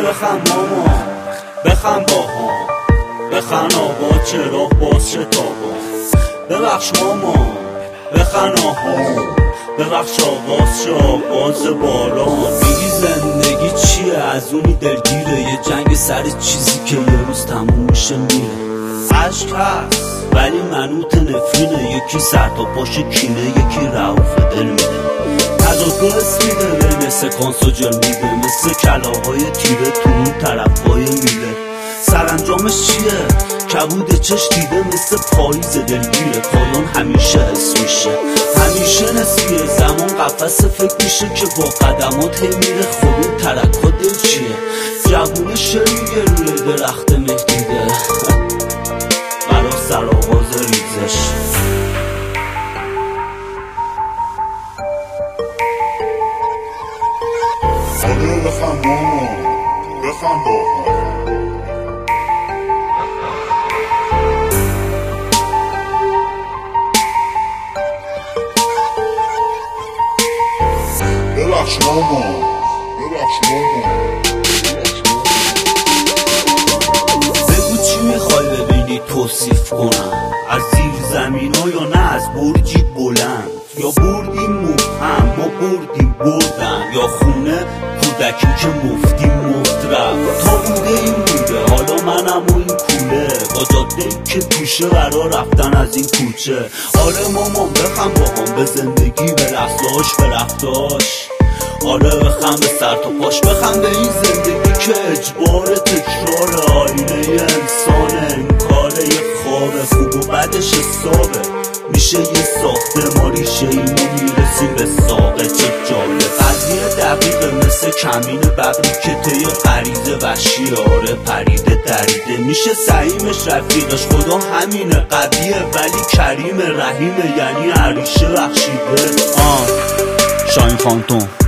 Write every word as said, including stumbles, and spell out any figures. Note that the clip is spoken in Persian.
بخم ماما بخم باها، بخن آقا چراغ باز شتابا، ببخش ماما بخن آها، ببخش آغاز شه آغاز باران. میگی زندگی چیه؟ از اونی دلگیره، یه جنگ سر چیزی که یه روز تموم میشه میره. عشق هست ولی منوط نفرینه، یکی سر تا پاش کینه، یکی رعوف دل میده. تضادرس میده بین سکانس و جل میده، مثل کلاهای تیره تو اون طرفای میله. سرانجامش چیه؟ کبود چش دیده مثل پاییز دلگیره، پایان همیشه حس میشه، همیشه نسیه. زمان قفص فکر میشه که با قدمات هی میره. خب این ترکا دل چیه؟ جوون شریگه روی درخت مهدیده برا سرآغاز ریزش. آره بخم ماما بخم باها، ببخش ماما ببخش ماما. بگو چی میخوای ببینی توصیف کنم؟ از زیر زمین ها یا نه از برجی بلند؟ یا بردیم مبهم ما بردیم بردن، یا خونه کودکی که مفتی مفت رفت. تا بوده این بوده حالا منم و این کوله، با جاده ای که توشه برا رفتن از این کوچه. آره مامان بخم باهام به زندگی، به لحظهاش به رفتاش. آره بخم به سر تا پاش، بخم به این زندگی که اجبار تکرار آینه انسانه. انکاره یه خوابه، خوب و بدش حسابه، میشه یه ساخته ما ریشه ایمو میرسیم به ساقه. چه جالب قضیه دقیقه، مثل کمین ببری که طی غریزه وحشی. آره پریده دریده میشه سعیمش رفیقش. خدا همینه قویه ولی کریم رحیمه، یعنی عریشه بخشیده. آه شاین فانتوم.